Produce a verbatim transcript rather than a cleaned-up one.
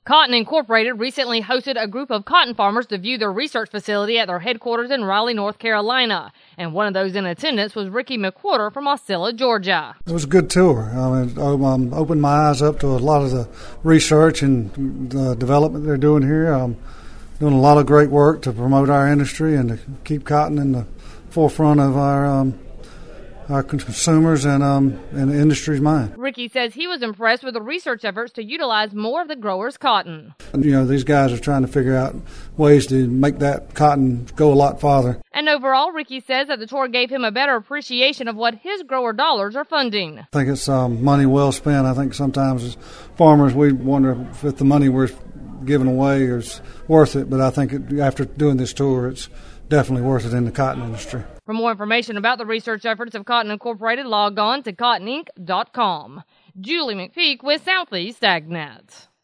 Cotton Incorporated recently hosted a group of cotton farmers to view their research facility at their headquarters in Raleigh, North Carolina. And one of those in attendance was Ricky McWhorter from Osceola, Georgia. It was a good tour. I mean, um, opened my eyes up to a lot of the research and the development they're doing here. Um, doing a lot of great work to promote our industry and to keep cotton in the forefront of our um, our consumers and um, and the industry's mind. Ricky says he was impressed with the research efforts to utilize more of the growers' cotton. You know, these guys are trying to figure out ways to make that cotton go a lot farther. And overall, Ricky says that the tour gave him a better appreciation of what his grower dollars are funding. I think it's um, money well spent. I think sometimes as farmers we wonder if the money we're giving away is worth it, but I think it, after doing this tour, it's definitely worth it in the cotton industry. For more information about the research efforts of Cotton Incorporated, log on to cotton inc dot com. Julie McPeak with Southeast AgNet.